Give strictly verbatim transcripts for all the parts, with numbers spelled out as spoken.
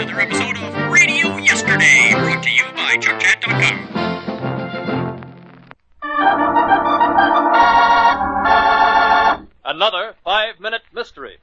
another episode of Radio Yesterday, brought to you by Chuck Chat dot com. Another five-minute mystery.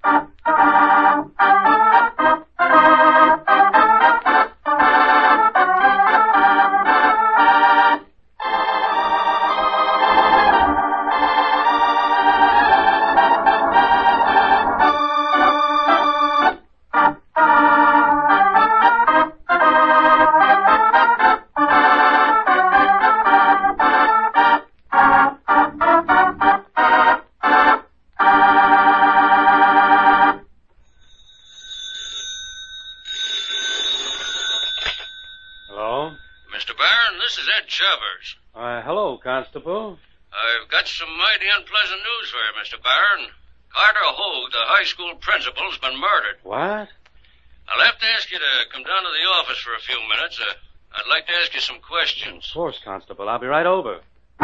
Chavez. Uh, hello, Constable. I've got some mighty unpleasant news for you, Mister Barron. Carter Hogue, the high school principal, has been murdered. What? I'll have to ask you to come down to the office for a few minutes. Uh, I'd like to ask you some questions. Of course, Constable. I'll be right over.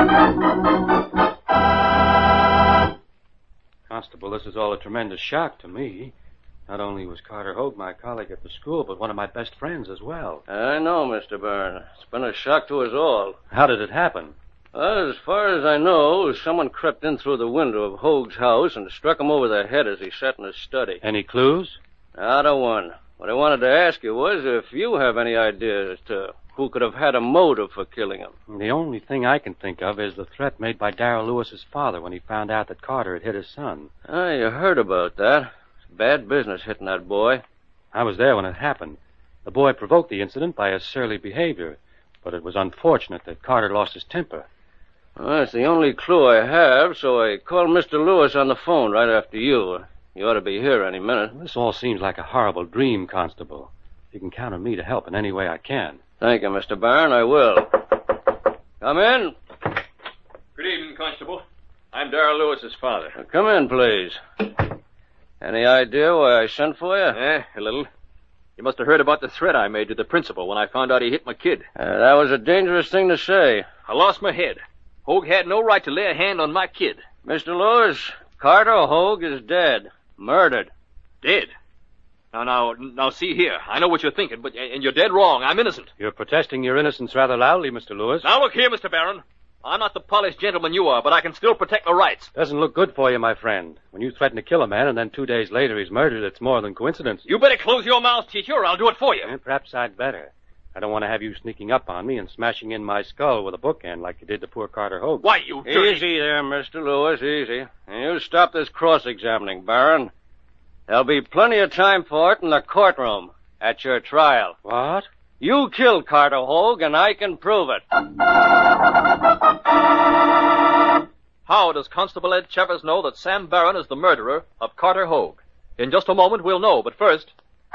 Constable, this is all a tremendous shock to me. Not only was Carter Hogue my colleague at the school, but one of my best friends as well. I know, Mister Barron. It's been a shock to us all. How did it happen? Well, as far as I know, someone crept in through the window of Hogue's house and struck him over the head as he sat in his study. Any clues? Not a one. What I wanted to ask you was if you have any idea as to who could have had a motive for killing him. The only thing I can think of is the threat made by Darrell Lewis's father when he found out that Carter had hit his son. Ah, you heard about that. Bad business hitting that boy. I was there when it happened. The boy provoked the incident by his surly behavior, but it was unfortunate that Carter lost his temper. Well, that's the only clue I have, so I called Mister Lewis on the phone right after you. You ought to be here any minute. This all seems like a horrible dream, Constable. You can count on me to help in any way I can. Thank you, Mister Barron. I will. Come in. Good evening, Constable. I'm Darrell Lewis's father. Now, come in, please. Any idea why I sent for you? Eh, a little. You must have heard about the threat I made to the principal when I found out he hit my kid. Uh, that was a dangerous thing to say. I lost my head. Hogue had no right to lay a hand on my kid. Mister Lewis, Carter Hogue is dead. Murdered. Dead? Now, now, now, see here. I know what you're thinking, but and you're dead wrong. I'm innocent. You're protesting your innocence rather loudly, Mister Lewis. Now, look here, Mister Barron. I'm not the polished gentleman you are, but I can still protect my rights. Doesn't look good for you, my friend. When you threaten to kill a man and then two days later he's murdered, it's more than coincidence. You better close your mouth, teacher, or I'll do it for you. Eh, perhaps I'd better. I don't want to have you sneaking up on me and smashing in my skull with a bookend like you did to poor Carter Hogue. Why, you dirty... Easy there, Mister Lewis, easy. And you stop this cross-examining, Barron. There'll be plenty of time for it in the courtroom at your trial. What? You killed Carter Hogue, and I can prove it. How does Constable Ed Chavez know that Sam Barron is the murderer of Carter Hogue? In just a moment, we'll know, but first...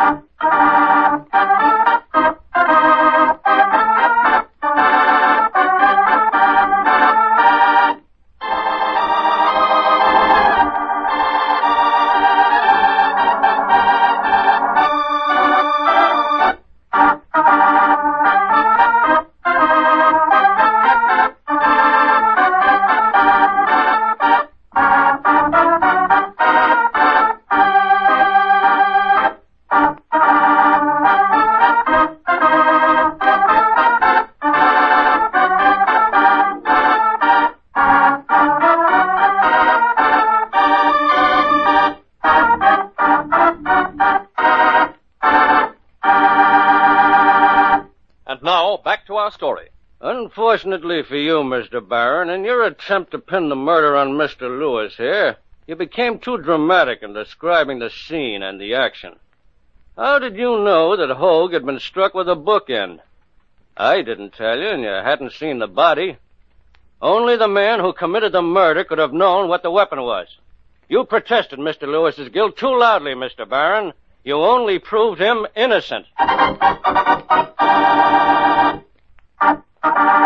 story. Unfortunately for you, Mister Barron, in your attempt to pin the murder on Mister Lewis here, you became too dramatic in describing the scene and the action. How did you know that Hogue had been struck with a bookend? I didn't tell you, and you hadn't seen the body. Only the man who committed the murder could have known what the weapon was. You protested Mister Lewis's guilt too loudly, Mister Barron. You only proved him innocent.